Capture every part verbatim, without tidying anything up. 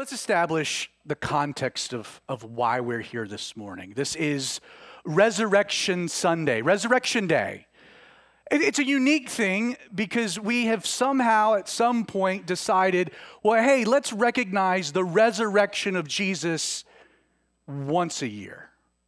Let's establish the context of, of why we're here this morning. This is Resurrection Sunday, Resurrection Day. It, it's a unique thing because we have somehow at some point decided, well, hey, let's recognize the resurrection of Jesus once a year.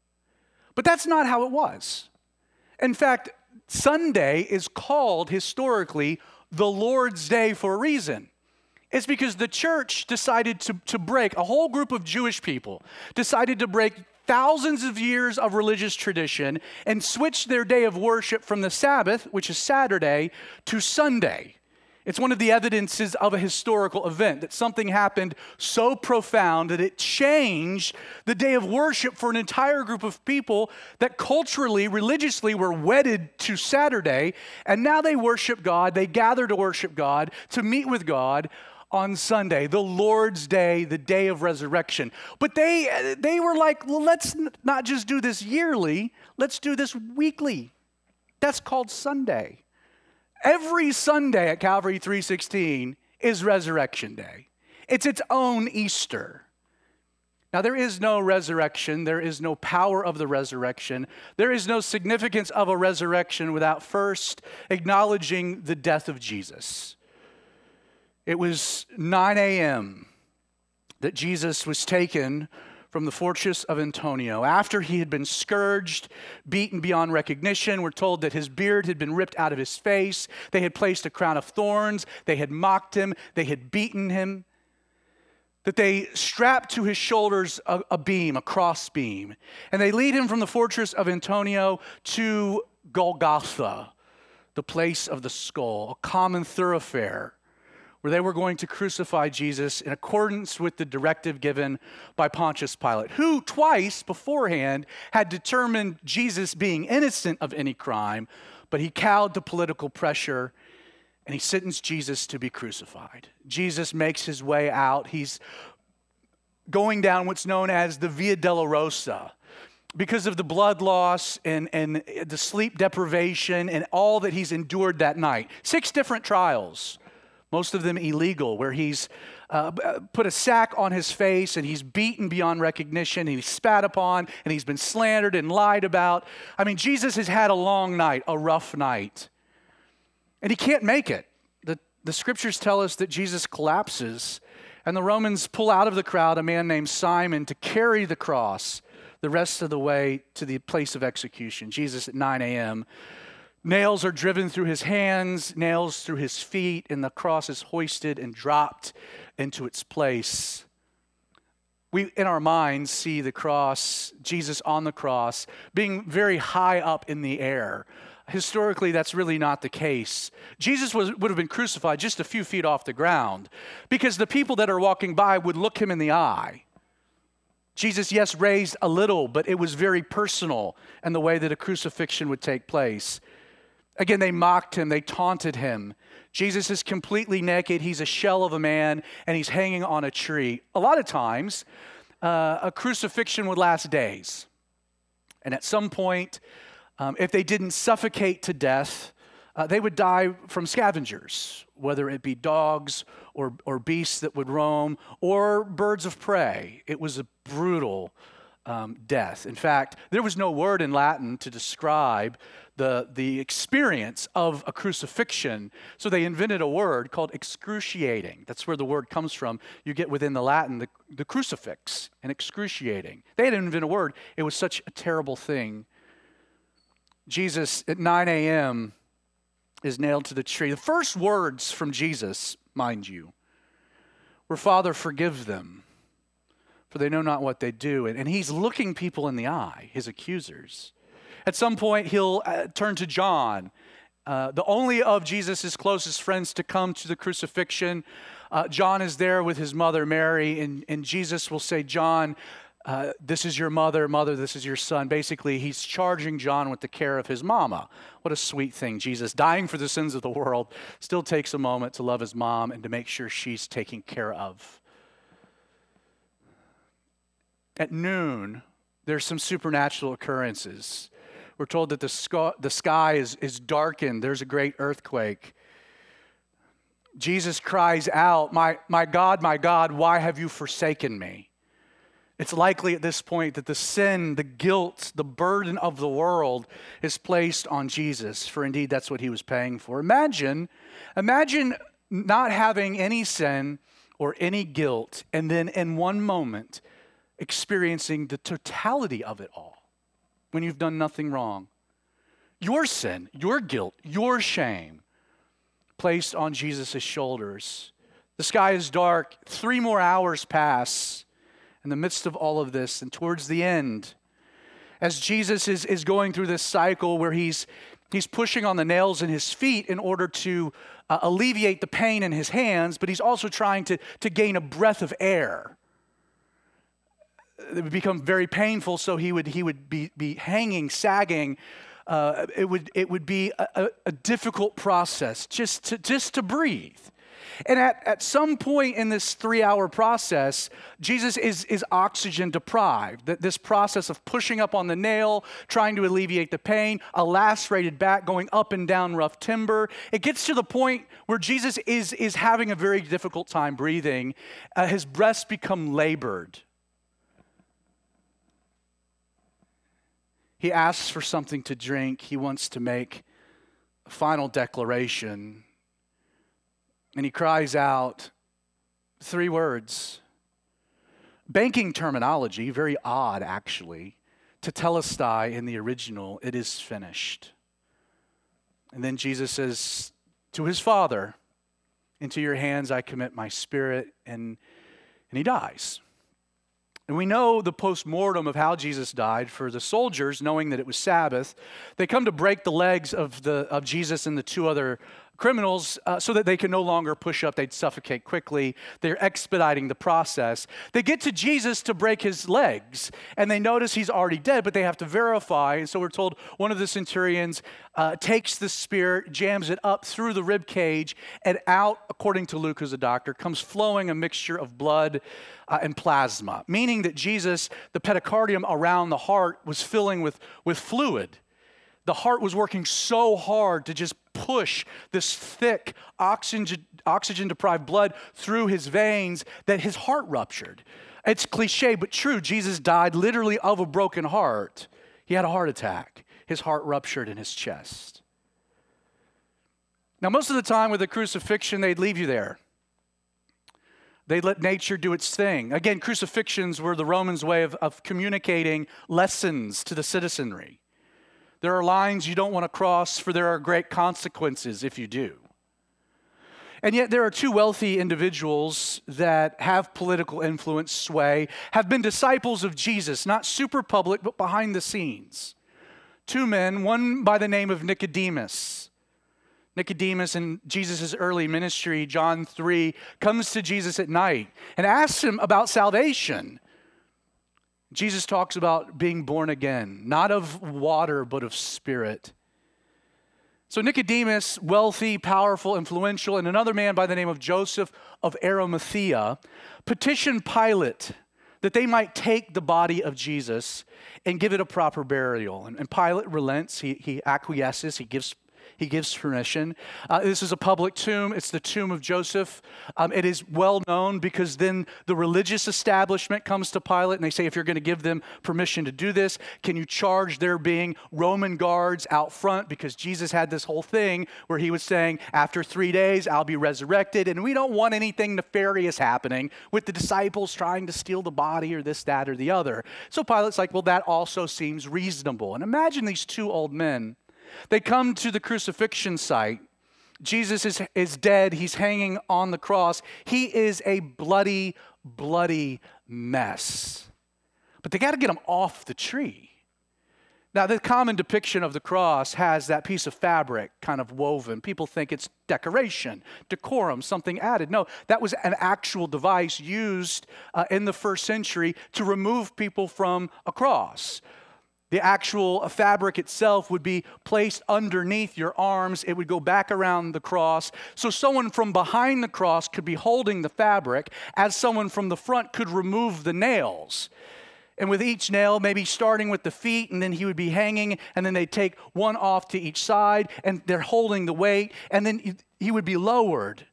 But that's not how it was. In fact, Sunday is called historically the Lord's Day for a reason. It's because the church decided to, to break, a whole group of Jewish people decided to break thousands of years of religious tradition and switch their day of worship from the Sabbath, which is Saturday, to Sunday. It's one of the evidences of a historical event, that something happened so profound that it changed the day of worship for an entire group of people that culturally, religiously were wedded to Saturday, and now they worship God, they gather to worship God, to meet with God on Sunday, the Lord's Day, the day of resurrection. But they, they were like, well, let's not just do this yearly, let's do this weekly. That's called Sunday. Every Sunday at Calvary three sixteen is Resurrection Day. It's its own Easter. Now, there is no resurrection. There is no power of the resurrection. There is no significance of a resurrection without first acknowledging the death of Jesus. It was nine a.m. that Jesus was taken from the fortress of Antonia. After he had been scourged, beaten beyond recognition, we're told that his beard had been ripped out of his face. They had placed a crown of thorns. They had mocked him. They had beaten him. That they strapped to his shoulders a, a beam, a cross beam. And they lead him from the fortress of Antonia to Golgotha, the place of the skull, a common thoroughfare, where they were going to crucify Jesus in accordance with the directive given by Pontius Pilate, who twice beforehand had determined Jesus being innocent of any crime, but he cowed to political pressure and he sentenced Jesus to be crucified. Jesus makes his way out. He's going down what's known as the Via Dolorosa, because of the blood loss and, and the sleep deprivation and all that he's endured that night. Six different trials. Most of them illegal, where he's uh, put a sack on his face and he's beaten beyond recognition and he's spat upon and he's been slandered and lied about. I mean, Jesus has had a long night, a rough night. And he can't make it. The, the scriptures tell us that Jesus collapses and the Romans pull out of the crowd a man named Simon to carry the cross the rest of the way to the place of execution. Jesus at nine a.m. Nails are driven through his hands, nails through his feet, and the cross is hoisted and dropped into its place. We, in our minds, see the cross, Jesus on the cross, being very high up in the air. Historically, that's really not the case. Jesus was, would have been crucified just a few feet off the ground because the people that are walking by would look him in the eye. Jesus, yes, raised a little, but it was very personal in the way that a crucifixion would take place. Again, they mocked him, they taunted him. Jesus is completely naked, he's a shell of a man, and he's hanging on a tree. A lot of times, uh, a crucifixion would last days. And at some point, um, if they didn't suffocate to death, uh, they would die from scavengers, whether it be dogs or, or beasts that would roam, or birds of prey. It was a brutal um, death. In fact, there was no word in Latin to describe the, the experience of a crucifixion. So they invented a word called excruciating. That's where the word comes from. You get within the Latin, the, the crucifix, and excruciating. They didn't invent a word. It was such a terrible thing. Jesus, at nine a.m., is nailed to the tree. The first words from Jesus, mind you, were, "Father, forgive them, for they know not what they do." And, and he's looking people in the eye, his accusers. At some point, he'll uh, turn to John, uh, the only of Jesus' closest friends to come to the crucifixion. Uh, John is there with his mother, Mary, and, and Jesus will say, "John, uh, this is your mother. Mother, this is your son." Basically, he's charging John with the care of his mama. What a sweet thing. Jesus, dying for the sins of the world, still takes a moment to love his mom and to make sure she's taken care of. At noon, there's some supernatural occurrences. We're told that the sky, the sky is, is darkened. There's a great earthquake. Jesus cries out, my, my God, my God, why have you forsaken me? It's likely at this point that the sin, the guilt, the burden of the world is placed on Jesus, for indeed that's what he was paying for. Imagine, imagine not having any sin or any guilt, and then in one moment experiencing the totality of it all when you've done nothing wrong. Your sin, your guilt, your shame placed on Jesus' shoulders. The sky is dark. Three more hours pass in the midst of all of this, and towards the end, as Jesus is, is going through this cycle where he's, he's pushing on the nails in his feet in order to uh, alleviate the pain in his hands, but he's also trying to, to gain a breath of air. It would become very painful, so he would, he would be, be hanging, sagging. Uh, it would, it would be a, a difficult process just to, just to breathe. And at, at some point in this three-hour process, Jesus is, is oxygen deprived. That this process of pushing up on the nail, trying to alleviate the pain, a lacerated back, going up and down rough timber. It gets to the point where Jesus is, is having a very difficult time breathing. Uh, his breaths become labored. He asks for something to drink. He wants to make a final declaration. And he cries out three words. Banking terminology, very odd actually. Tetelestai in the original, it is finished. And then Jesus says to his Father, into your hands I commit my spirit, and, and he dies. And we know the post-mortem of how Jesus died. For the soldiers, knowing that it was Sabbath, they come to break the legs of, the, of Jesus and the two other criminals uh, so that they can no longer push up. They'd suffocate quickly. They're expediting the process. They get to Jesus to break his legs, and they notice he's already dead, but they have to verify. And so we're told one of the centurions uh, takes the spear, jams it up through the rib cage, and out, according to Luke, who's a doctor, comes flowing a mixture of blood uh, and plasma, meaning that Jesus, the pericardium around the heart, was filling with, with fluid. The heart was working so hard to just push this thick oxygen, oxygen-deprived blood through his veins that his heart ruptured. It's cliche, but true. Jesus died literally of a broken heart. He had a heart attack. His heart ruptured in his chest. Now, most of the time with the crucifixion, they'd leave you there. They'd let nature do its thing. Again, crucifixions were the Romans' way of, of communicating lessons to the citizenry. There are lines you don't want to cross, for there are great consequences if you do. And yet there are two wealthy individuals that have political influence, sway, have been disciples of Jesus, not super public, but behind the scenes. Two men, one by the name of Nicodemus. Nicodemus in Jesus' early ministry, John three, comes to Jesus at night and asks him about salvation. Jesus talks about being born again, not of water, but of spirit. So Nicodemus, wealthy, powerful, influential, and another man by the name of Joseph of Arimathea, petitioned Pilate that they might take the body of Jesus and give it a proper burial. And, and Pilate relents, he, he acquiesces, he gives He gives permission. Uh, this is a public tomb. It's the tomb of Joseph. Um, it is well known because then the religious establishment comes to Pilate and they say, if you're going to give them permission to do this, can you charge there being Roman guards out front? Because Jesus had this whole thing where he was saying, after three days, I'll be resurrected. And we don't want anything nefarious happening with the disciples trying to steal the body or this, that, or the other. So Pilate's like, well, that also seems reasonable. And imagine these two old men. They come to the crucifixion site. Jesus is, is dead. He's hanging on the cross. He is a bloody, bloody mess. But they got to get him off the tree. Now, the common depiction of the cross has that piece of fabric kind of woven. People think it's decoration, decorum, something added. No, that was an actual device used uh, in the first century to remove people from a cross. The actual fabric itself would be placed underneath your arms. It would go back around the cross. So someone from behind the cross could be holding the fabric as someone from the front could remove the nails. And with each nail, maybe starting with the feet, and then he would be hanging, and then they'd take one off to each side, and they're holding the weight, and then he would be lowered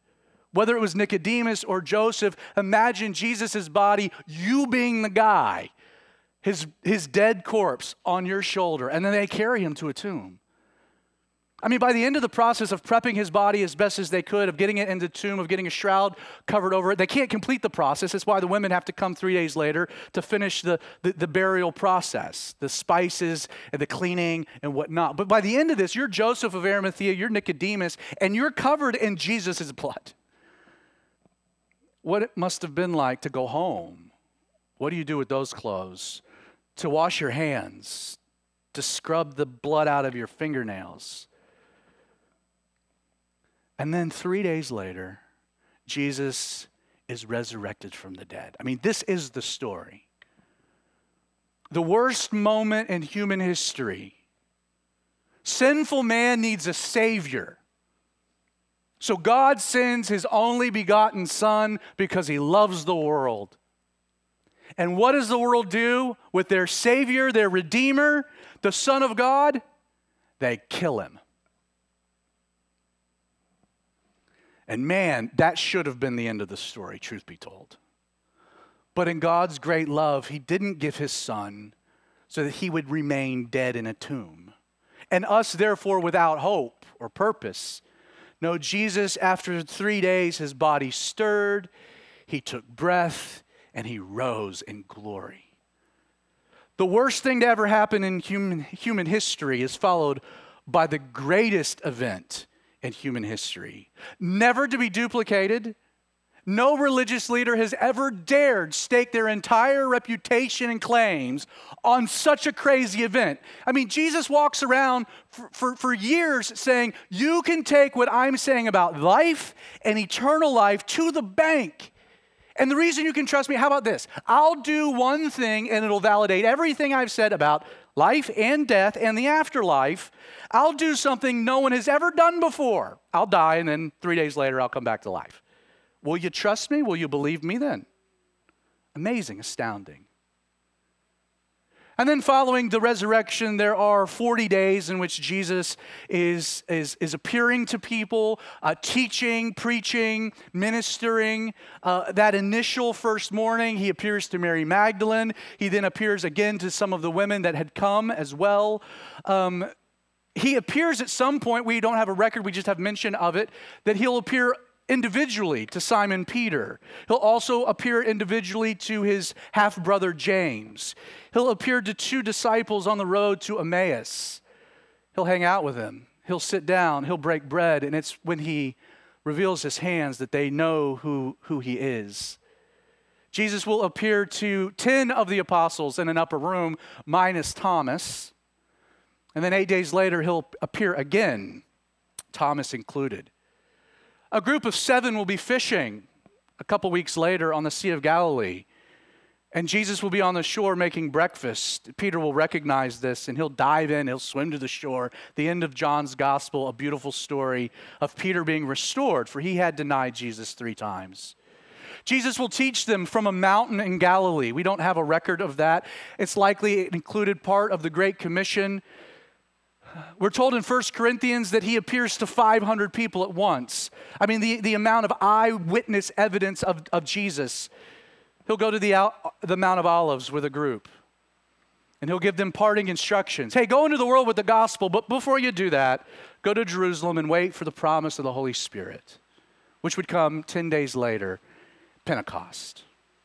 Whether it was Nicodemus or Joseph, imagine Jesus' body, you being the guy, his, his dead corpse on your shoulder, and then they carry him to a tomb. I mean, by the end of the process of prepping his body as best as they could, of getting it into the tomb, of getting a shroud covered over it, they can't complete the process. That's why the women have to come three days later to finish the, the, the burial process, the spices and the cleaning and whatnot. But by the end of this, you're Joseph of Arimathea, you're Nicodemus, and you're covered in Jesus' blood. What it must have been like to go home. What do you do with those clothes? To wash your hands, to scrub the blood out of your fingernails. And then three days later, Jesus is resurrected from the dead. I mean, this is the story. The worst moment in human history. Sinful man needs a savior. So God sends his only begotten Son because he loves the world. And what does the world do with their Savior, their Redeemer, the Son of God? They kill him. And man, that should have been the end of the story, truth be told. But in God's great love, he didn't give his Son so that he would remain dead in a tomb. And us, therefore, without hope or purpose. No, Jesus, after three days, his body stirred, he took breath, and he rose in glory. The worst thing to ever happen in human, human history is followed by the greatest event in human history. Never to be duplicated. No religious leader has ever dared stake their entire reputation and claims on such a crazy event. I mean, Jesus walks around for, for, for years saying, you can take what I'm saying about life and eternal life to the bank. And the reason you can trust me, how about this? I'll do one thing and it'll validate everything I've said about life and death and the afterlife. I'll do something no one has ever done before. I'll die, and then three days later, I'll come back to life. Will you trust me? Will you believe me then? Amazing, astounding. And then following the resurrection, there are forty days in which Jesus is, is, is appearing to people, uh, teaching, preaching, ministering. Uh, that initial first morning, he appears to Mary Magdalene. He then appears again to some of the women that had come as well. Um, he appears at some point, we don't have a record, we just have mention of it, that he'll appear individually to Simon Peter. He'll also appear individually to his half-brother James. He'll appear to two disciples on the road to Emmaus. He'll hang out with them. He'll sit down. He'll break bread. And it's when he reveals his hands that they know who, who he is. Jesus will appear to ten of the apostles in an upper room, minus Thomas. And then eight days later, he'll appear again, Thomas included. A group of seven will be fishing a couple weeks later on the Sea of Galilee. And Jesus will be on the shore making breakfast. Peter will recognize this and he'll dive in, he'll swim to the shore. The end of John's gospel, a beautiful story of Peter being restored, for he had denied Jesus three times. Jesus will teach them from a mountain in Galilee. We don't have a record of that. It's likely it included part of the Great Commission. We're told in First Corinthians that he appears to five hundred people at once. I mean, the, the amount of eyewitness evidence of, of Jesus. He'll go to the, the Mount of Olives with a group, and he'll give them parting instructions. Hey, go into the world with the gospel, but before you do that, go to Jerusalem and wait for the promise of the Holy Spirit, which would come ten days later, Pentecost.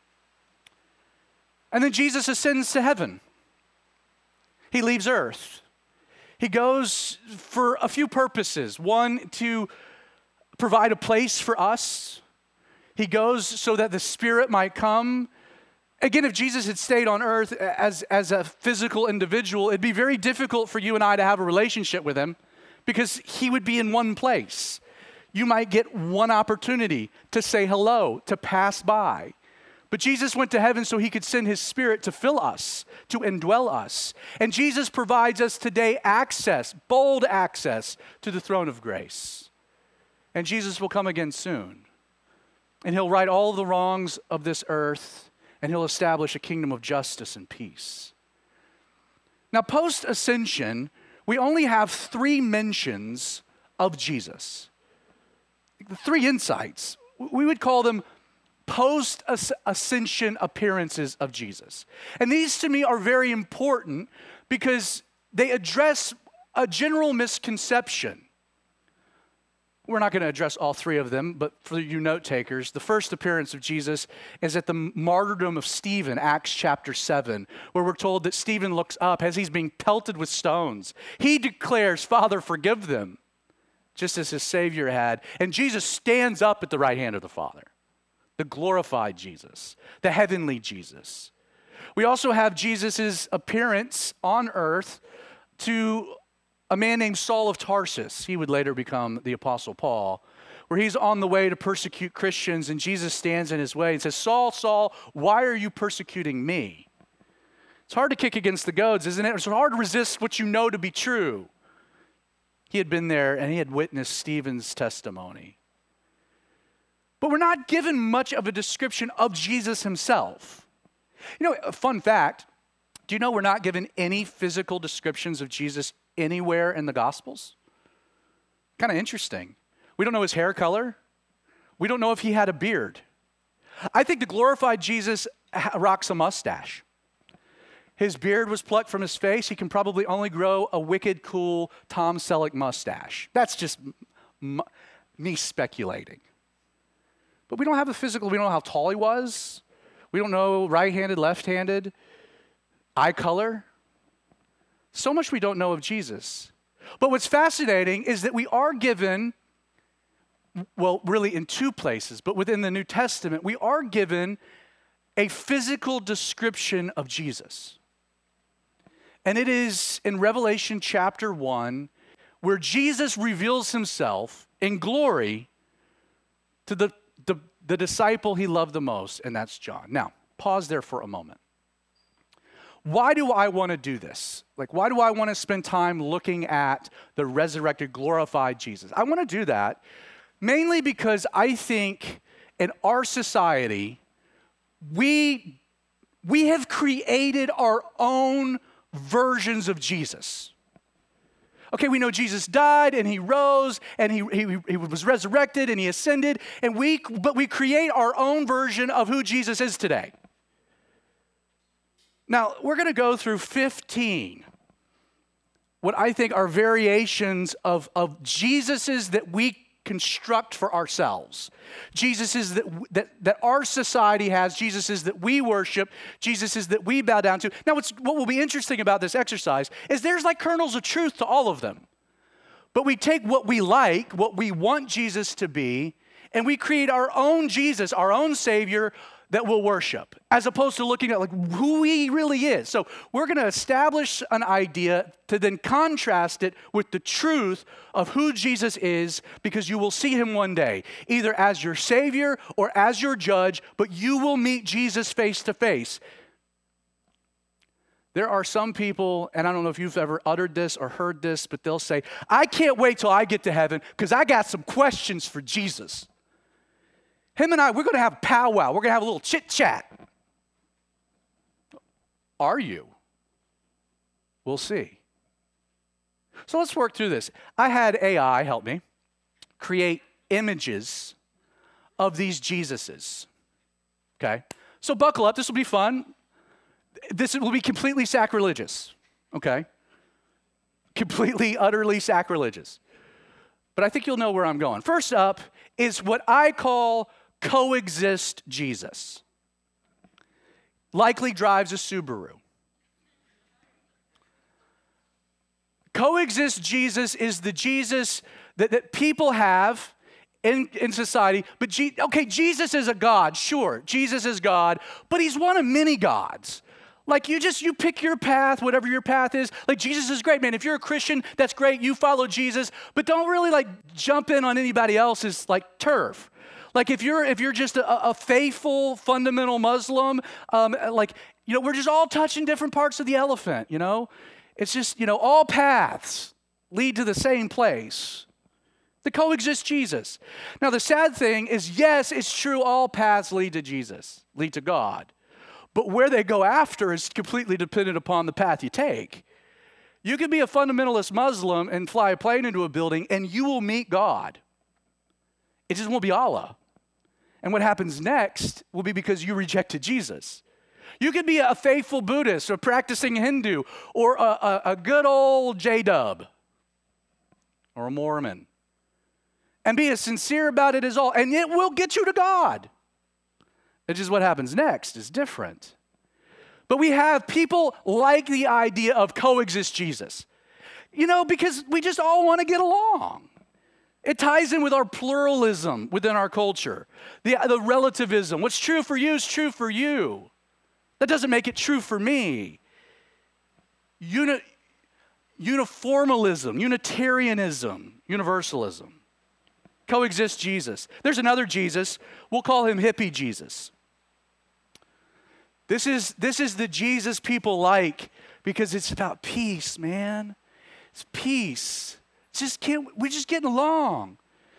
And then Jesus ascends to heaven. He leaves earth. He goes for a few purposes. One, to provide a place for us. He goes so that the Spirit might come. Again, if Jesus had stayed on earth as, as a physical individual, it'd be very difficult for you and I to have a relationship with him because he would be in one place. You might get one opportunity to say hello, to pass by. But Jesus went to heaven so he could send his Spirit to fill us, to indwell us. And Jesus provides us today access, bold access to the throne of grace. And Jesus will come again soon. And he'll right all the wrongs of this earth, and he'll establish a kingdom of justice and peace. Now, post-ascension, we only have three mentions of Jesus. Three insights. we would call them post-ascension appearances of Jesus. And these to me are very important because they address a general misconception. We're not going to address all three of them, but for you note takers, the first appearance of Jesus is at the martyrdom of Stephen, Acts chapter seven, where we're told that Stephen looks up as he's being pelted with stones. He declares, "Father, forgive them," just as his Savior had. And Jesus stands up at the right hand of the Father, the glorified Jesus, the heavenly Jesus. We also have Jesus' appearance on earth to a man named Saul of Tarsus. He would later become the Apostle Paul, where he's on the way to persecute Christians, and Jesus stands in his way and says, "Saul, Saul, why are you persecuting me?" It's hard to kick against the goads, isn't it? It's hard to resist what you know to be true. He had been there, and he had witnessed Stephen's testimony. But we're not given much of a description of Jesus himself. You know, a fun fact, do you know we're not given any physical descriptions of Jesus anywhere in the Gospels? Kind of interesting. We don't know his hair color. We don't know if he had a beard. I think the glorified Jesus rocks a mustache. His beard was plucked from his face. He can probably only grow a wicked, cool Tom Selleck mustache. That's just m- me speculating. But we don't have a physical, we don't know how tall he was. We don't know right-handed, left-handed, eye color. So much we don't know of Jesus. But what's fascinating is that we are given, well, really in two places, but within the New Testament, we are given a physical description of Jesus. And it is in Revelation chapter one, where Jesus reveals himself in glory to the, the, the disciple he loved the most, and that's John. Now, pause there for a moment. Why do I want to do this? Like, why do I want to spend time looking at the resurrected, glorified Jesus? I want to do that mainly because I think in our society, we, we have created our own versions of Jesus. Okay, we know Jesus died and he rose and he, he, he was resurrected and he ascended, and we, but we create our own version of who Jesus is today. Now, we're going to go through fifteen, what I think are variations of, of Jesuses that we construct for ourselves. Jesuses that, that, that our society has, Jesuses that we worship, Jesuses that we bow down to. Now, what's, what will be interesting about this exercise is there's like kernels of truth to all of them. But we take what we like, what we want Jesus to be, and we create our own Jesus, our own Savior, that we'll worship, as opposed to looking at like who he really is. So we're going to establish an idea to then contrast it with the truth of who Jesus is, because you will see him one day, either as your Savior or as your judge, but you will meet Jesus face to face. There are some people, and I don't know if you've ever uttered this or heard this, but they'll say, "I can't wait till I get to heaven because I got some questions for Jesus. Him and I, we're going to have a powwow. We're going to have a little chit-chat." Are you? We'll see. So let's work through this. I had A I help me create images of these Jesuses. Okay? So buckle up. This will be fun. This will be completely sacrilegious. Okay? Completely, utterly sacrilegious. But I think you'll know where I'm going. First up is what I call coexist Jesus. Likely drives a Subaru. Coexist Jesus is the Jesus that, that people have in, in society. But, G, okay, Jesus is a God, sure. Jesus is God, but he's one of many gods. Like you just, you pick your path, whatever your path is. Like Jesus is great, man. If you're a Christian, that's great. You follow Jesus, but don't really like jump in on anybody else's like turf. Like if you're if you're just a, a faithful, fundamental Muslim, um, like, you know, we're just all touching different parts of the elephant, you know? It's just, you know, all paths lead to the same place. The coexist Jesus. Now, the sad thing is, yes, it's true, all paths lead to Jesus, lead to God. But where they go after is completely dependent upon the path you take. You can be a fundamentalist Muslim and fly a plane into a building and you will meet God. It just won't be Allah. And what happens next will be because you rejected Jesus. You could be a faithful Buddhist or practicing Hindu or a, a, a good old J-dub or a Mormon and be as sincere about it as all, and it will get you to God. It's just what happens next is different. But we have people like the idea of coexist Jesus, you know, because we just all want to get along. It ties in with our pluralism within our culture, the, the relativism. What's true for you is true for you. That doesn't make it true for me. Uni, uniformalism, Unitarianism, universalism. Coexist Jesus. There's another Jesus. We'll call him hippie Jesus. This is, this is the Jesus people like because it's about peace, man. It's peace. It's just can't, we're just getting along.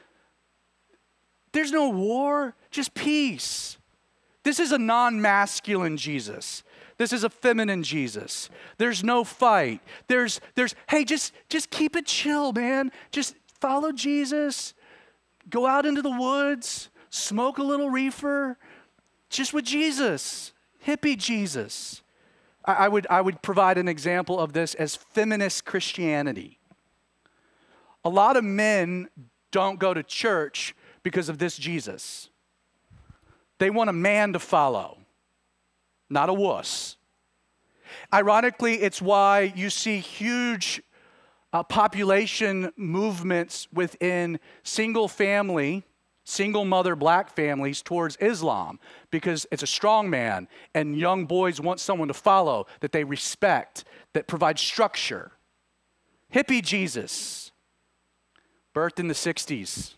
There's no war, just peace. This is a non-masculine Jesus. This is a feminine Jesus. There's no fight. There's, there's, hey, just, just keep it chill, man. Just follow Jesus. Go out into the woods. Smoke a little reefer. Just with Jesus. Hippie Jesus. I, I would, I would provide an example of this as feminist Christianity. A lot of men don't go to church because of this Jesus. They want a man to follow, not a wuss. Ironically, it's why you see huge uh, population movements within single family, single mother black families towards Islam, because it's a strong man and young boys want someone to follow that they respect, that provides structure. Hippie Jesus, birthed in the sixties.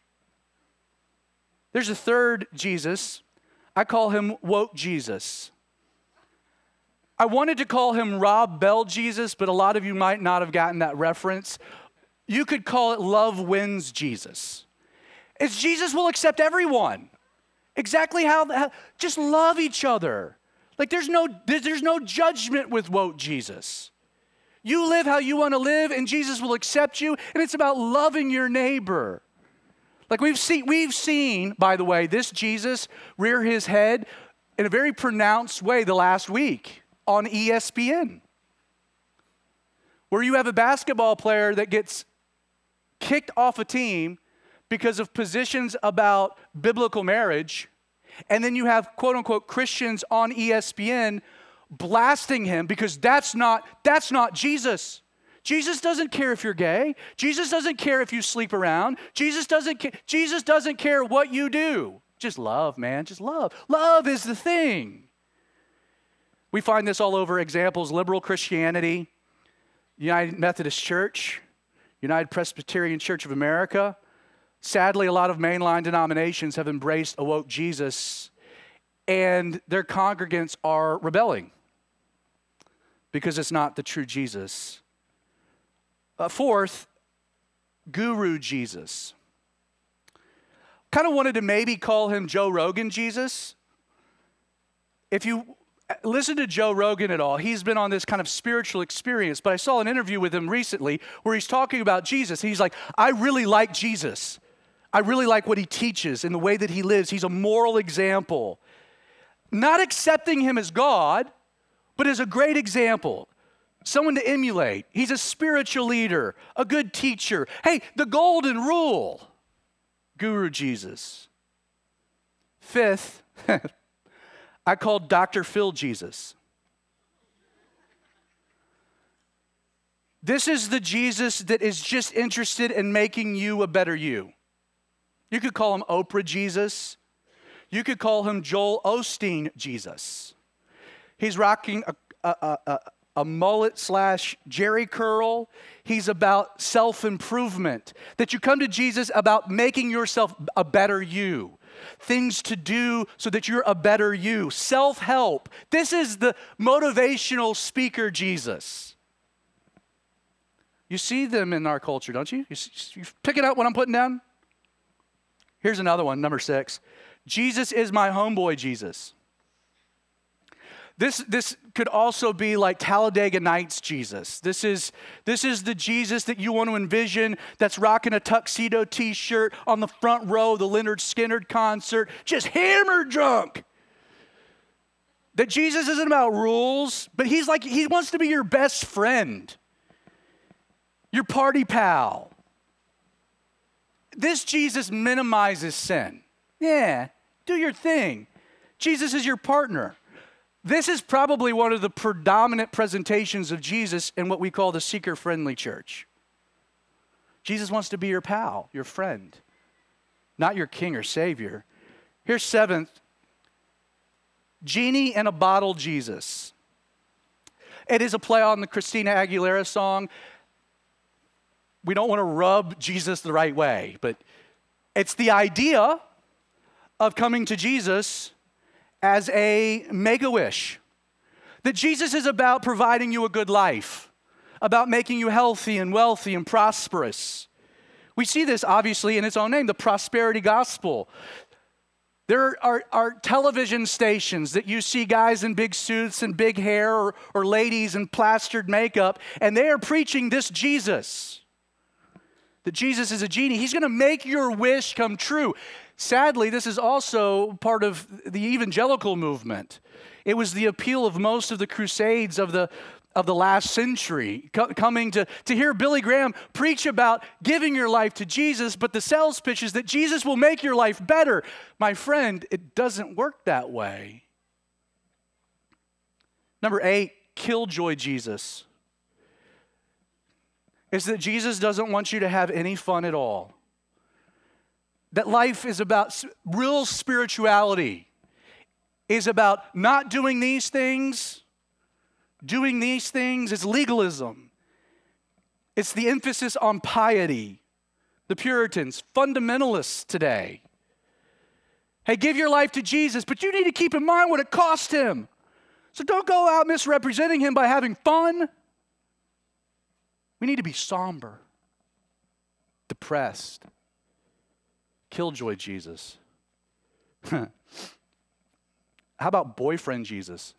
There's a third Jesus. I call him woke Jesus. I wanted to call him Rob Bell Jesus, but a lot of you might not have gotten that reference. You could call it love wins Jesus. It's Jesus will accept everyone. Exactly how, how just love each other. Like there's no, there's no judgment with woke Jesus. You live how you want to live and Jesus will accept you, and it's about loving your neighbor. Like we've seen, we've seen, by the way, this Jesus rear his head in a very pronounced way the last week on E S P N, where you have a basketball player that gets kicked off a team because of positions about biblical marriage, and then you have quote-unquote Christians on E S P N blasting him because that's not, that's not Jesus. Jesus doesn't care if you're gay. Jesus doesn't care if you sleep around. Jesus doesn't ca- Jesus doesn't care what you do. Just love, man. Just love. Love is the thing. We find this all over examples. Liberal Christianity, United Methodist Church, United Presbyterian Church of America. Sadly, a lot of mainline denominations have embraced a woke Jesus, and their congregants are rebelling because it's not the true Jesus. Uh, fourth, Guru Jesus. Kind of wanted to maybe call him Joe Rogan Jesus. If you listen to Joe Rogan at all, he's been on this kind of spiritual experience, but I saw an interview with him recently where he's talking about Jesus. He's like, I really like Jesus. I really like what he teaches and the way that he lives. He's a moral example. Not accepting him as God, but as a great example. Someone to emulate. He's a spiritual leader, a good teacher. Hey, the golden rule, Guru Jesus. Fifth, I called Doctor Phil Jesus. This is the Jesus that is just interested in making you a better you. You could call him Oprah Jesus. You could call him Joel Osteen Jesus. He's rocking a, a, a, a mullet slash Jerry curl. He's about self-improvement. That you come to Jesus about making yourself a better you. Things to do so that you're a better you. Self-help. This is the motivational speaker Jesus. You see them in our culture, don't you? You, you picking up what I'm putting down? Here's another one, number six. Jesus is my homeboy Jesus. This, this could also be like Talladega Nights Jesus. This is, this is the Jesus that you want to envision that's rocking a tuxedo t-shirt on the front row of the Leonard Skinner concert, just hammered drunk. That Jesus isn't about rules, but he's like, he wants to be your best friend, your party pal. This Jesus minimizes sin. Yeah, do your thing. Jesus is your partner. This is probably one of the predominant presentations of Jesus in what we call the seeker-friendly church. Jesus wants to be your pal, your friend, not your king or savior. Here's seventh, genie in a bottle Jesus. It is a play on the Christina Aguilera song. We don't want to rub Jesus the right way, but it's the idea of coming to Jesus as a make-a-wish. That Jesus is about providing you a good life, about making you healthy and wealthy and prosperous. We see this obviously in its own name, the prosperity gospel. There are, are television stations that you see guys in big suits and big hair or, or ladies in plastered makeup, and they are preaching this Jesus. That Jesus is a genie. He's going to make your wish come true. Sadly, this is also part of the evangelical movement. It was the appeal of most of the crusades of the, of the last century, co- coming to, to hear Billy Graham preach about giving your life to Jesus, but the sales pitch is that Jesus will make your life better. My friend, it doesn't work that way. Number eight, killjoy Jesus. Is that Jesus doesn't want you to have any fun at all. That life is about real spirituality, is about not doing these things, doing these things. It's legalism. It's the emphasis on piety. The Puritans, fundamentalists today. Hey, give your life to Jesus, but you need to keep in mind what it cost him. So don't go out misrepresenting him by having fun. We need to be somber, depressed. Killjoy Jesus. How about boyfriend Jesus?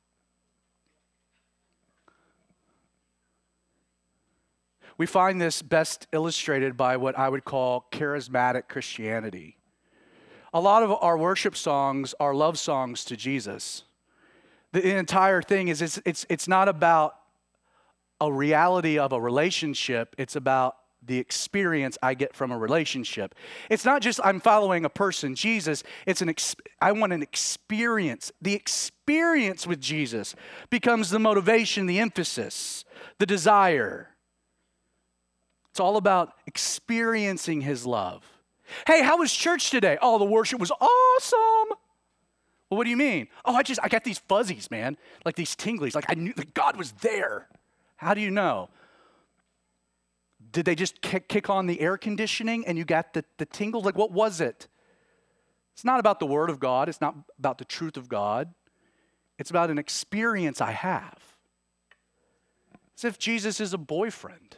We find this best illustrated by what I would call charismatic Christianity. A lot of our worship songs are love songs to Jesus. The entire thing is it's, it's, it's not about a reality of a relationship. It's about the experience I get from a relationship. It's not just I'm following a person, Jesus. It's an ex- I want an experience. The experience with Jesus becomes the motivation, the emphasis, the desire. It's all about experiencing his love. Hey, how was church today? Oh, the worship was awesome. Well, what do you mean? Oh, I just, I got these fuzzies, man. Like these tinglies. Like I knew that God was there. How do you know? Did they just kick, kick on the air conditioning and you got the, the tingles? Like, what was it? It's not about the Word of God. It's not about the truth of God. It's about an experience I have. As if Jesus is a boyfriend.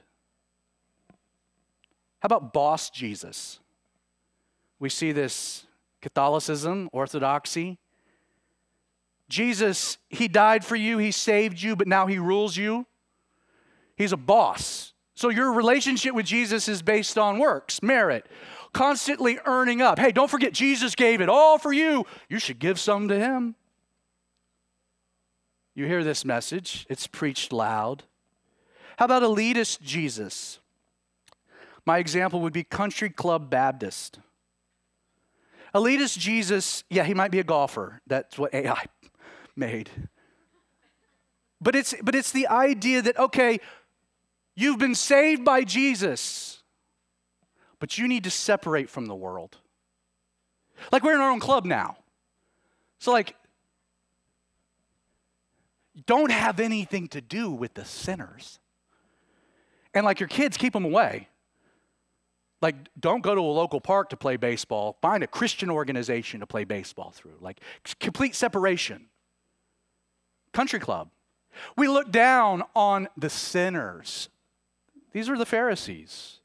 How about boss Jesus? We see this Catholicism, Orthodoxy. Jesus, he died for you, he saved you, but now he rules you. He's a boss. So your relationship with Jesus is based on works, merit, constantly earning up. Hey, don't forget, Jesus gave it all for you. You should give some to him. You hear this message. It's preached loud. How about elitist Jesus? My example would be Country Club Baptist. Elitist Jesus, yeah, he might be a golfer. That's what A I made. But it's, but it's the idea that, okay, you've been saved by Jesus, but you need to separate from the world. Like we're in our own club now. So like, don't have anything to do with the sinners. And like your kids, keep them away. Like, don't go to a local park to play baseball. Find a Christian organization to play baseball through. Like, complete separation. Country club. We look down on the sinners. These are the Pharisees.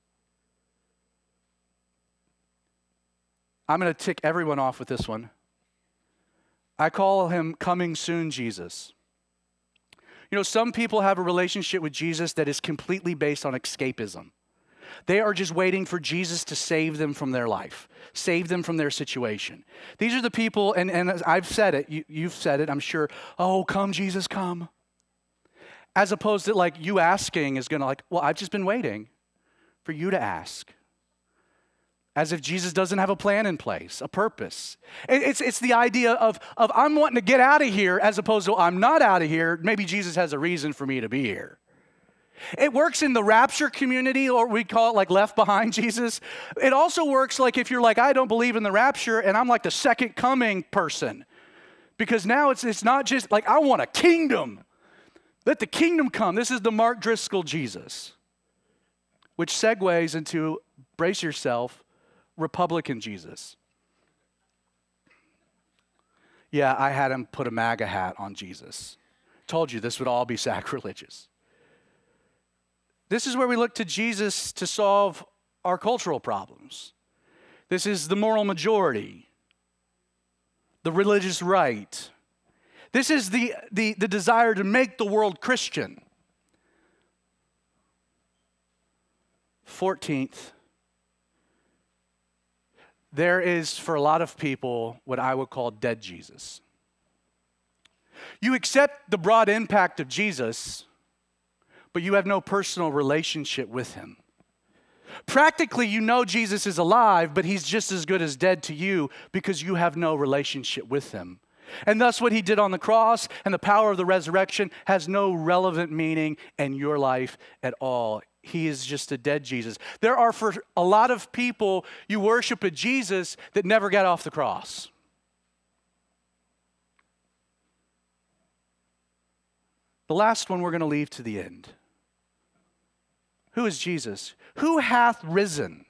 I'm going to tick everyone off with this one. I call him coming soon Jesus. You know, some people have a relationship with Jesus that is completely based on escapism. They are just waiting for Jesus to save them from their life, save them from their situation. These are the people, and, and I've said it, you, you've said it, I'm sure, oh, come Jesus, come. As opposed to like you asking is gonna like, well, I've just been waiting for you to ask. As if Jesus doesn't have a plan in place, a purpose. It, it's, it's the idea of, of I'm wanting to get out of here as opposed to I'm not out of here. Maybe Jesus has a reason for me to be here. It works in the rapture community, or we call it like left behind Jesus. It also works like if you're like, I don't believe in the rapture, and I'm like the second coming person. Because now it's, it's not just like, I want a kingdom. Let the kingdom come. This is the Mark Driscoll Jesus. Which segues into, brace yourself, Republican Jesus. Yeah, I had him put a MAGA hat on Jesus. Told you this would all be sacrilegious. This is where we look to Jesus to solve our cultural problems. This is the moral majority, the religious right. This is the, the, the desire to make the world Christian. fourteenth, there is, for a lot of people, what I would call dead Jesus. You accept the broad impact of Jesus, but you have no personal relationship with him. Practically, you know Jesus is alive, but he's just as good as dead to you because you have no relationship with him. And thus what he did on the cross and the power of the resurrection has no relevant meaning in your life at all. He is just a dead Jesus. There are, for a lot of people, you worship a Jesus that never got off the cross. The last one we're going to leave to the end. Who is Jesus? Who hath risen?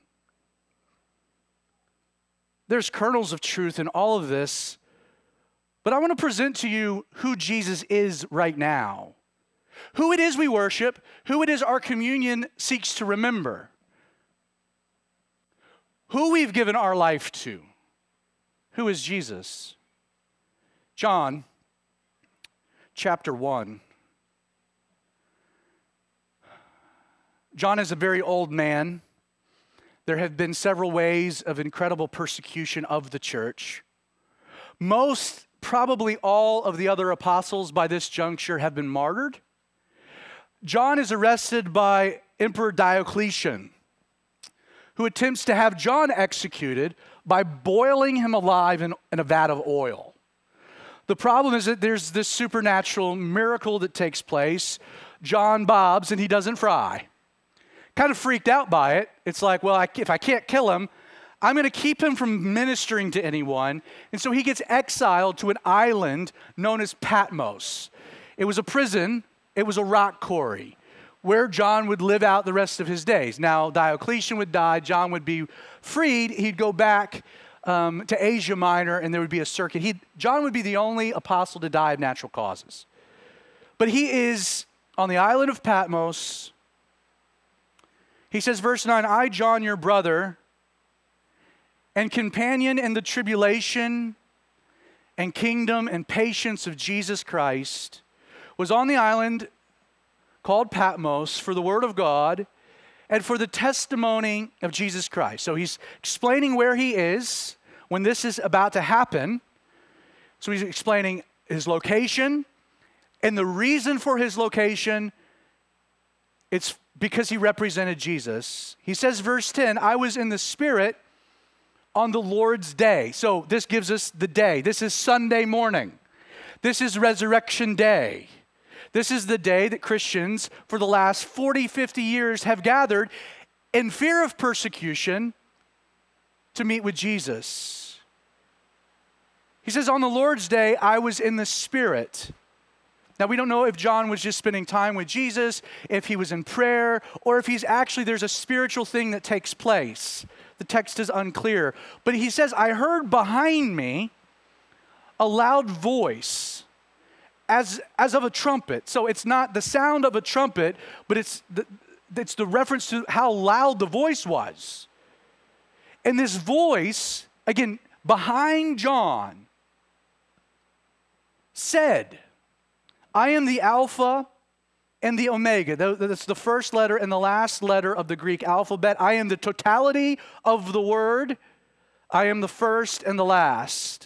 There's kernels of truth in all of this, but I want to present to you who Jesus is right now. Who it is we worship, who it is our communion seeks to remember. Who we've given our life to. Who is Jesus? John, chapter one. John is a very old man. There have been several ways of incredible persecution of the church. Most, probably all of the other apostles by this juncture have been martyred. John is arrested by Emperor Diocletian, who attempts to have John executed by boiling him alive in, in a vat of oil. The problem is that there's this supernatural miracle that takes place. John bobs and he doesn't fry. Kind of freaked out by it. It's like, well, I, if I can't kill him, I'm going to keep him from ministering to anyone. And so he gets exiled to an island known as Patmos. It was a prison. It was a rock quarry where John would live out the rest of his days. Now, Diocletian would die. John would be freed. He'd go back um, to Asia Minor, and there would be a circuit. He'd, John would be the only apostle to die of natural causes. But he is on the island of Patmos. He says, verse nine, I, John, your brother, and companion in the tribulation and kingdom and patience of Jesus Christ, was on the island called Patmos for the word of God and for the testimony of Jesus Christ. So he's explaining where he is when this is about to happen. So he's explaining his location and the reason for his location. It's because he represented Jesus. He says, verse ten, I was in the Spirit on the Lord's day. So this gives us the day. This is Sunday morning. This is Resurrection Day. This is the day that Christians for the last forty, fifty years have gathered in fear of persecution to meet with Jesus. He says, on the Lord's day, I was in the Spirit. Now, we don't know if John was just spending time with Jesus, if he was in prayer, or if he's actually, there's a spiritual thing that takes place. The text is unclear. But he says, I heard behind me a loud voice as, as of a trumpet. So it's not the sound of a trumpet, but it's the, it's the reference to how loud the voice was. And this voice, again, behind John, said, I am the Alpha and the Omega. That's the first letter and the last letter of the Greek alphabet. I am the totality of the word. I am the first and the last.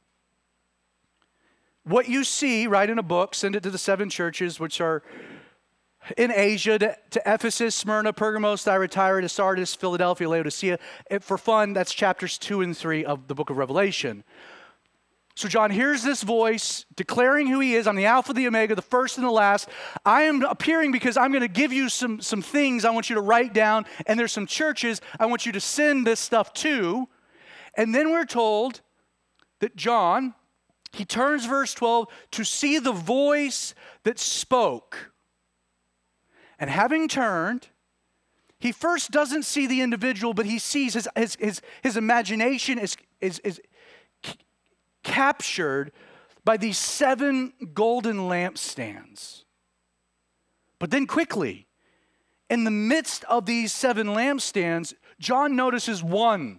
What you see, write in a book, send it to the seven churches, which are in Asia, to, to Ephesus, Smyrna, Pergamos, Thyatira, to Sardis, Philadelphia, Laodicea. It, for fun, that's chapters two and three of the book of Revelation. So John hears this voice declaring who he is. I'm the Alpha, the Omega, the first and the last. I am appearing because I'm going to give you some, some things I want you to write down, and there's some churches I want you to send this stuff to. And then we're told that John, he turns verse twelve to see the voice that spoke. And having turned, he first doesn't see the individual, but he sees his, his, his, his imagination is, is, is captured by these seven golden lampstands. But then quickly, in the midst of these seven lampstands, John notices one.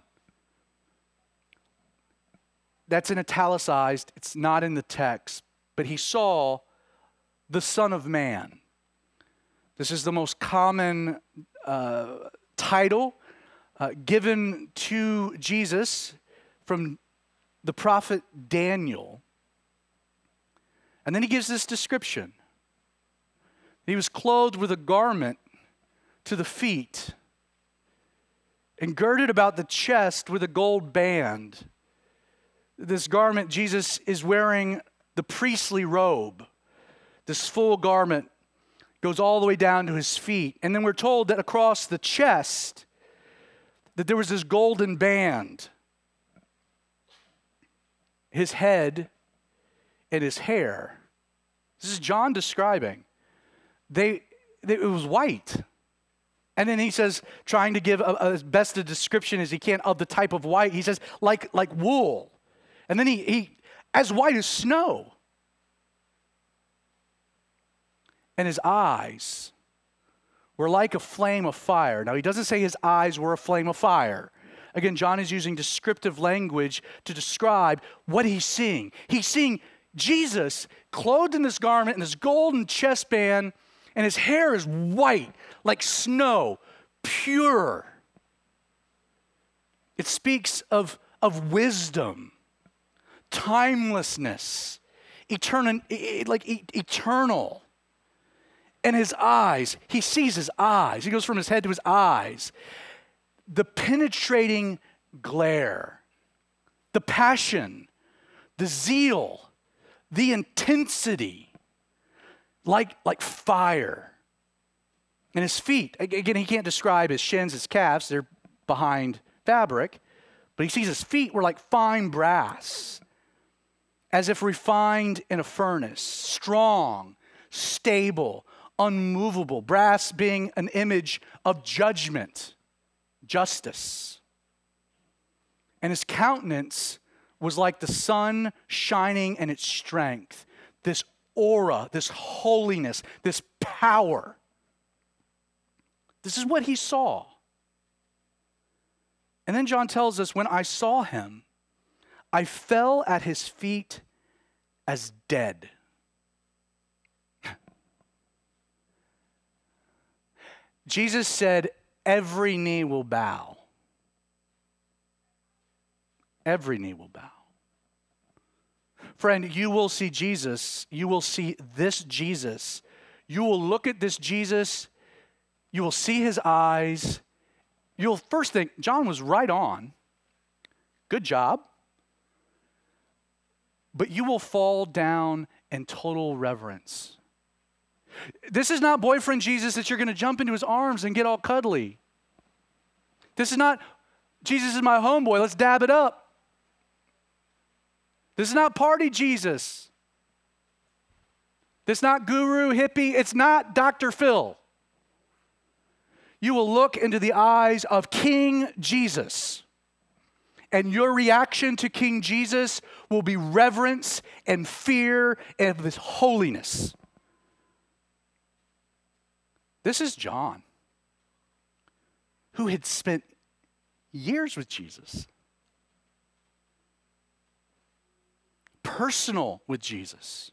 That's in italicized. It's not in the text. But he saw the Son of Man. This is the most common uh, title uh, given to Jesus from the prophet Daniel. And then he gives this description. He was clothed with a garment to the feet and girded about the chest with a gold band. This garment, Jesus is wearing the priestly robe. This full garment goes all the way down to his feet. And then we're told that across the chest, that there was this golden band. His head and his hair. This is John describing. They, they it was white. And then he says, trying to give a, a, as best a description as he can of the type of white, he says, like, like wool. And then he, he, as white as snow. And his eyes were like a flame of fire. Now, he doesn't say his eyes were a flame of fire. Again, John is using descriptive language to describe what he's seeing. He's seeing Jesus clothed in this garment and this golden chest band, and his hair is white like snow, pure. It speaks of, of wisdom, timelessness, eternal, like eternal. And his eyes, he sees his eyes. He goes from his head to his eyes. The penetrating glare, the passion, the zeal, the intensity, like, like fire. And his feet, again, he can't describe his shins, his calves, they're behind fabric, but he sees his feet were like fine brass, as if refined in a furnace, strong, stable, unmovable, brass being an image of judgment, justice. And his countenance was like the sun shining in its strength, this aura, this holiness, this power. This is what he saw. And then John tells us, when I saw him, I fell at his feet as dead. Jesus said, every knee will bow. Every knee will bow. Friend, you will see Jesus. You will see this Jesus. You will look at this Jesus. You will see his eyes. You'll first think, John was right on. Good job. But you will fall down in total reverence. This is not boyfriend Jesus that you're going to jump into his arms and get all cuddly. This is not, Jesus is my homeboy, let's dab it up. This is not party Jesus. This is not guru, hippie. It's not Doctor Phil. You will look into the eyes of King Jesus, and your reaction to King Jesus will be reverence and fear of his holiness. This is John, who had spent years with Jesus, personal with Jesus.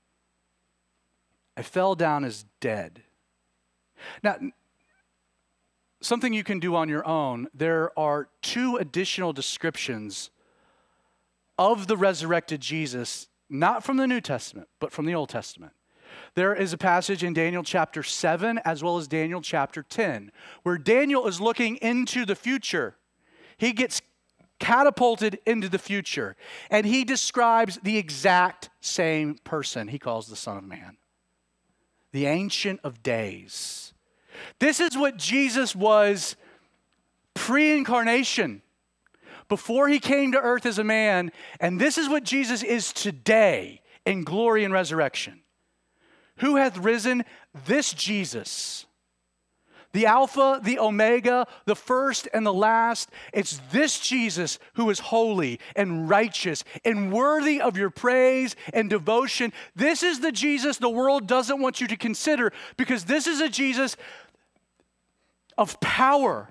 I fell down as dead. Now, something you can do on your own, there are two additional descriptions of the resurrected Jesus, not from the New Testament, but from the Old Testament. There is a passage in Daniel chapter seven as well as Daniel chapter ten, where Daniel is looking into the future. He gets catapulted into the future, and he describes the exact same person he calls the Son of Man, the Ancient of Days. This is what Jesus was pre-incarnation, before he came to earth as a man, and this is what Jesus is today in glory and resurrection. Who hath risen? This Jesus. The Alpha, the Omega, the first and the last. It's this Jesus who is holy and righteous and worthy of your praise and devotion. This is the Jesus the world doesn't want you to consider, because this is a Jesus of power.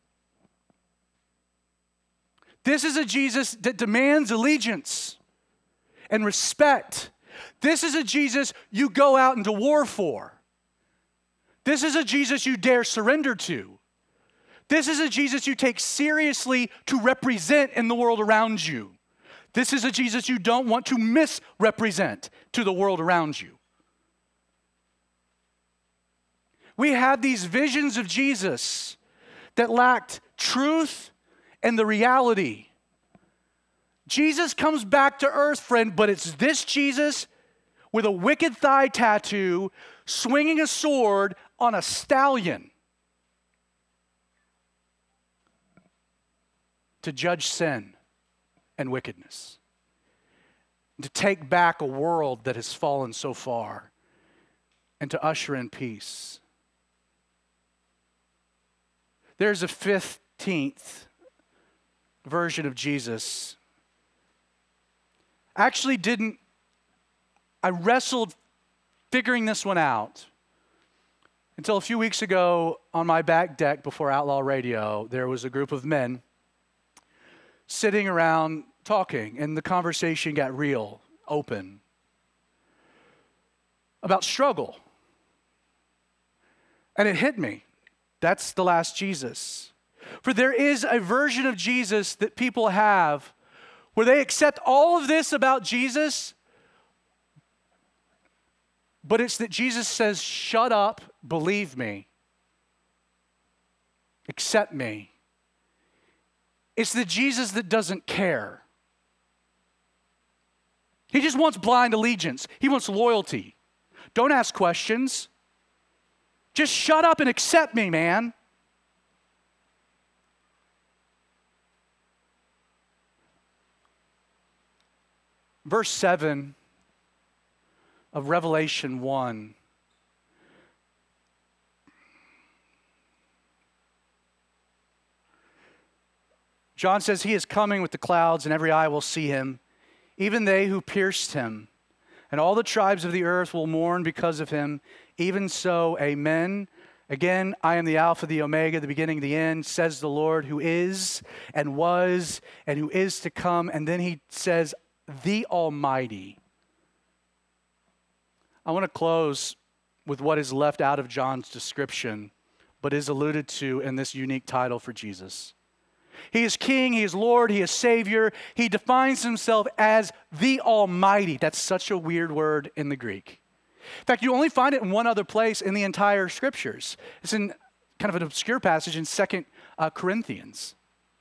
This is a Jesus that demands allegiance and respect. This is a Jesus you go out into war for. This is a Jesus you dare surrender to. This is a Jesus you take seriously to represent in the world around you. This is a Jesus you don't want to misrepresent to the world around you. We had these visions of Jesus that lacked truth and the reality. Jesus comes back to earth, friend, but it's this Jesus with a wicked thigh tattoo, swinging a sword on a stallion to judge sin and wickedness, to take back a world that has fallen so far, and to usher in peace. There's a fifteenth version of Jesus. I actually didn't, I wrestled figuring this one out until a few weeks ago on my back deck before Outlaw Radio. There was a group of men sitting around talking, and the conversation got real, open, about struggle. And it hit me. That's the last Jesus. For there is a version of Jesus that people have where they accept all of this about Jesus, but it's that Jesus says, shut up, believe me, accept me. It's the Jesus that doesn't care. He just wants blind allegiance. He wants loyalty. Don't ask questions. Just shut up and accept me, man. Verse seven of Revelation one. John says, he is coming with the clouds, and every eye will see him, even they who pierced him. And all the tribes of the earth will mourn because of him. Even so, amen. Again, I am the Alpha, the Omega, the beginning, the end, says the Lord, who is and was and who is to come. And then he says, the Almighty. I want to close with what is left out of John's description, but is alluded to in this unique title for Jesus. He is King, He is Lord, He is Savior. He defines Himself as the Almighty. That's such a weird word in the Greek. In fact, you only find it in one other place in the entire Scriptures. It's in kind of an obscure passage in Second uh, Corinthians.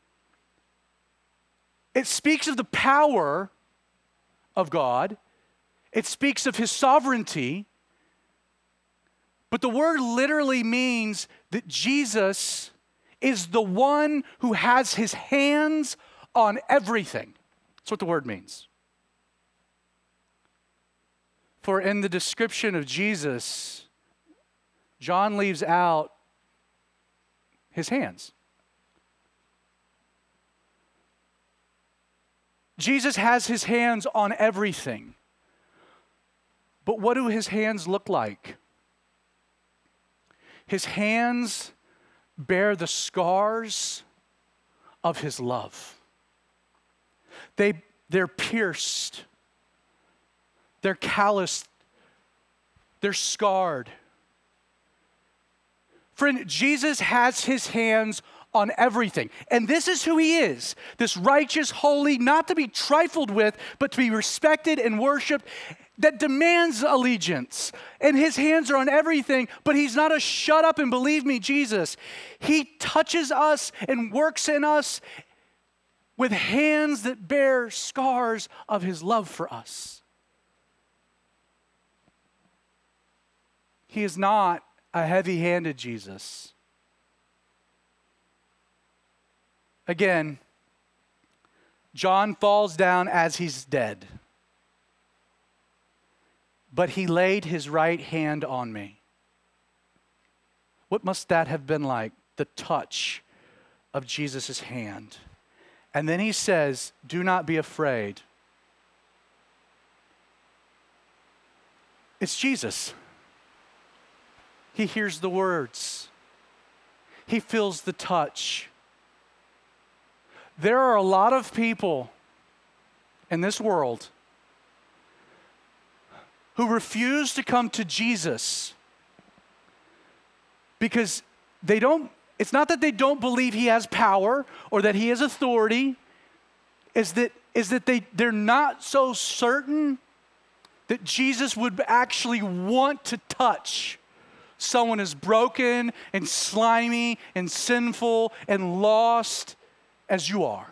It speaks of the power of God. It speaks of His sovereignty. But the word literally means that Jesus is the one who has His hands on everything. That's what the word means. For in the description of Jesus, John leaves out His hands. Jesus has His hands on everything. But what do His hands look like? His hands bear the scars of His love. They, they're pierced They're calloused. They're scarred. Friend, Jesus has his hands on everything. And this is who he is. This righteous, holy, not to be trifled with, but to be respected and worshiped, that demands allegiance. And his hands are on everything, but he's not a shut up and believe me Jesus. He touches us and works in us with hands that bear scars of his love for us. He is not a heavy-handed Jesus. Again, John falls down as he's dead. But he laid his right hand on me. What must that have been like? The touch of Jesus' hand. And then he says, do not be afraid. It's Jesus. He hears the words. He feels the touch. There are a lot of people in this world who refuse to come to Jesus because they don't, it's not that they don't believe he has power or that he has authority, is that, is that they, they're not so certain that Jesus would actually want to touch someone as broken and slimy and sinful and lost as you are.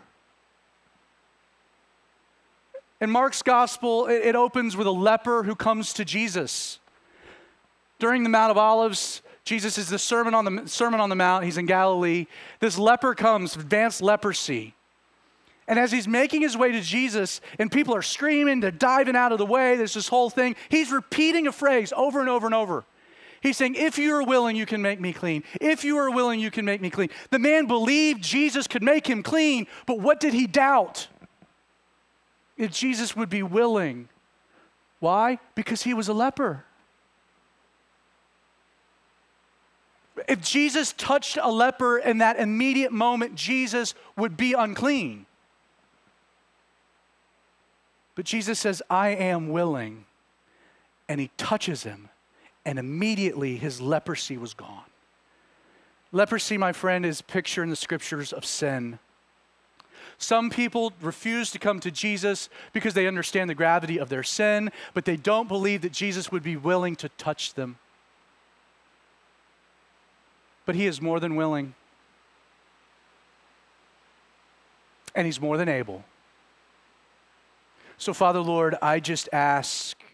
In Mark's gospel, it, it opens with a leper who comes to Jesus. During the Mount of Olives, Jesus is the sermon on the Sermon on the Mount. He's in Galilee. This leper comes, advanced leprosy. And as he's making his way to Jesus, and people are screaming, they're diving out of the way, there's this whole thing, he's repeating a phrase over and over and over. He's saying, if you are willing, you can make me clean. If you are willing, you can make me clean. The man believed Jesus could make him clean, but what did he doubt? If Jesus would be willing. Why? Because he was a leper. If Jesus touched a leper in that immediate moment, Jesus would be unclean. But Jesus says, I am willing. And he touches him. And immediately his leprosy was gone. Leprosy, my friend, is a picture in the scriptures of sin. Some people refuse to come to Jesus because they understand the gravity of their sin, but they don't believe that Jesus would be willing to touch them. But he is more than willing. And he's more than able. So, Father, Lord, I just ask